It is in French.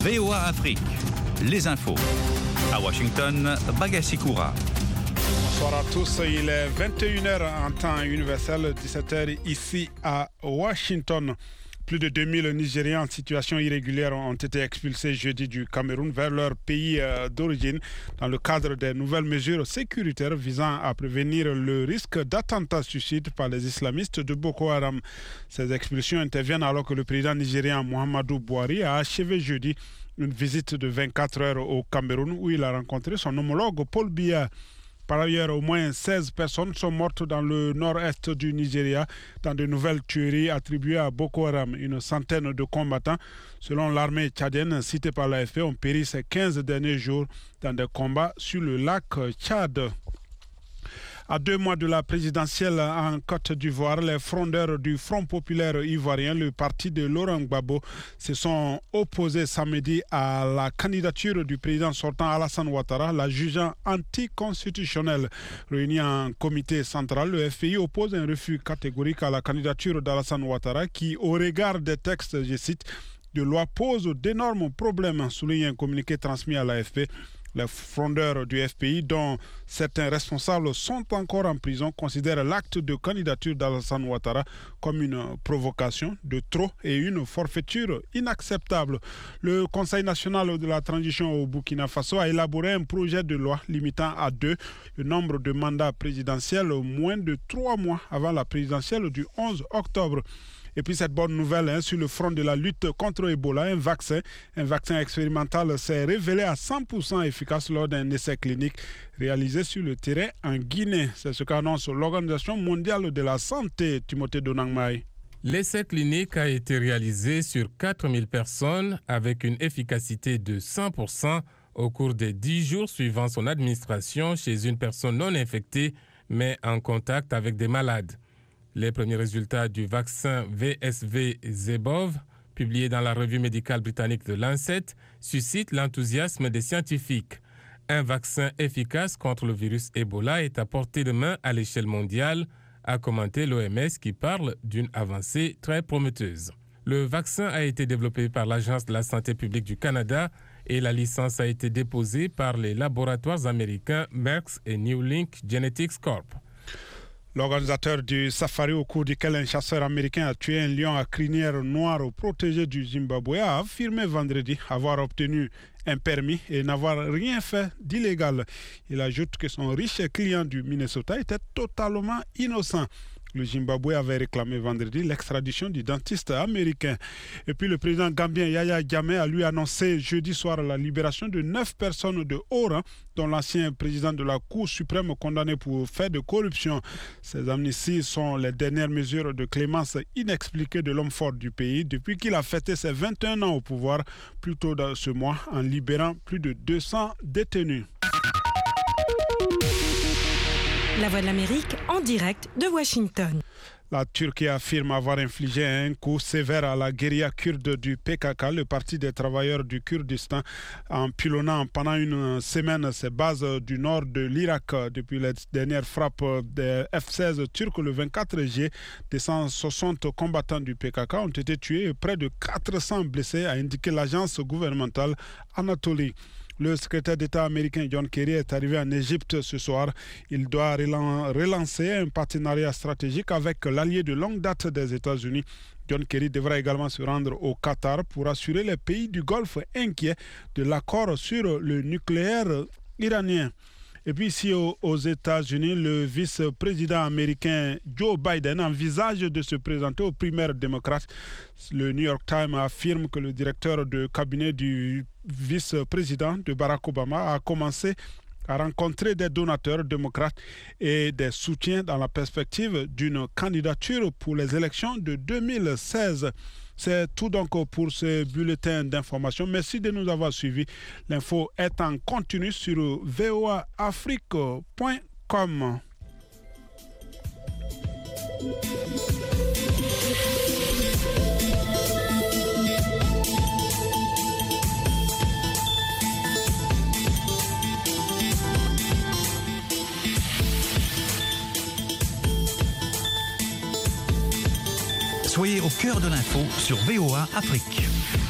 VOA Afrique, les infos. À Washington, Bagassi Koura. Bonsoir à tous, il est 21h en temps universel, 17h ici à Washington. Plus de 2000 Nigériens en situation irrégulière ont été expulsés jeudi du Cameroun vers leur pays d'origine dans le cadre des nouvelles mesures sécuritaires visant à prévenir le risque d'attentat-suicide par les islamistes de Boko Haram. Ces expulsions interviennent alors que le président nigérien Muhammadu Buhari a achevé jeudi une visite de 24 heures au Cameroun où il a rencontré son homologue Paul Biya. Par ailleurs, au moins 16 personnes sont mortes dans le nord-est du Nigeria dans de nouvelles tueries attribuées à Boko Haram. Une centaine de combattants, selon l'armée tchadienne citée par l'AFP, ont péri ces 15 derniers jours dans des combats sur le lac Tchad. À 2 mois de la présidentielle en Côte d'Ivoire, les frondeurs du Front populaire ivoirien, le parti de Laurent Gbagbo, se sont opposés samedi à la candidature du président sortant Alassane Ouattara, la jugeant anticonstitutionnelle. Réuni en comité central, le FPI oppose un refus catégorique à la candidature d'Alassane Ouattara qui, au regard des textes, je cite, de loi pose d'énormes problèmes, souligne un communiqué transmis à l'AFP. Les frondeurs du FPI, dont certains responsables sont encore en prison, considèrent l'acte de candidature d'Alassane Ouattara comme une provocation de trop et une forfaiture inacceptable. Le Conseil national de la transition au Burkina Faso a élaboré un projet de loi limitant à 2 le nombre de mandats présidentiels moins de 3 mois avant la présidentielle du 11 octobre. Et puis cette bonne nouvelle, sur le front de la lutte contre Ebola, un vaccin expérimental s'est révélé à 100% efficace lors d'un essai clinique réalisé sur le terrain en Guinée. C'est ce qu'annonce l'Organisation mondiale de la santé, Timothée Donangmai. L'essai clinique a été réalisé sur 4000 personnes avec une efficacité de 100% au cours des 10 jours suivant son administration chez une personne non infectée mais en contact avec des malades. Les premiers résultats du vaccin VSV-Zebov, publiés dans la revue médicale britannique de Lancet, suscitent l'enthousiasme des scientifiques. Un vaccin efficace contre le virus Ebola est à portée de main à l'échelle mondiale, a commenté l'OMS qui parle d'une avancée très prometteuse. Le vaccin a été développé par l'Agence de la santé publique du Canada et la licence a été déposée par les laboratoires américains Merck et Newlink Genetics Corp. L'organisateur du safari au cours duquel un chasseur américain a tué un lion à crinière noire protégé du Zimbabwe a affirmé vendredi avoir obtenu un permis et n'avoir rien fait d'illégal. Il ajoute que son riche client du Minnesota était totalement innocent. Le Zimbabwe avait réclamé vendredi l'extradition du dentiste américain. Et puis le président gambien Yahya Jammeh a lui annoncé jeudi soir la libération de 9 personnes de haut rang, dont l'ancien président de la Cour suprême condamné pour faits de corruption. Ces amnisties sont les dernières mesures de clémence inexpliquée de l'homme fort du pays depuis qu'il a fêté ses 21 ans au pouvoir plus tôt dans ce mois en libérant plus de 200 détenus. La Voix de l'Amérique en direct de Washington. La Turquie affirme avoir infligé un coup sévère à la guérilla kurde du PKK, le parti des travailleurs du Kurdistan, en pilonnant pendant une semaine ses bases du nord de l'Irak. Depuis les dernières frappes des F-16 turcs le 24 juillet, des 160 combattants du PKK ont été tués et près de 400 blessés, a indiqué l'agence gouvernementale Anatolie. Le secrétaire d'État américain John Kerry est arrivé en Égypte ce soir. Il doit relancer un partenariat stratégique avec l'allié de longue date des États-Unis. John Kerry devra également se rendre au Qatar pour assurer les pays du Golfe inquiets de l'accord sur le nucléaire iranien. Et puis ici aux États-Unis, le vice-président américain Joe Biden envisage de se présenter aux primaires démocrates. Le New York Times affirme que le directeur de cabinet du vice-président de Barack Obama a commencé à rencontrer des donateurs démocrates et des soutiens dans la perspective d'une candidature pour les élections de 2016. C'est tout donc pour ce bulletin d'information. Merci de nous avoir suivis. L'info est en continu sur voaafrique.com. Soyez au cœur de l'info sur VOA Afrique.